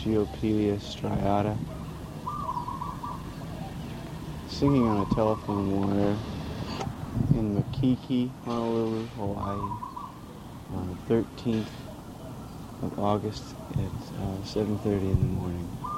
Geopelia striata, singing on a telephone wire in Makiki, Honolulu, Hawaii, on the 13th of August at 7:30 in the morning.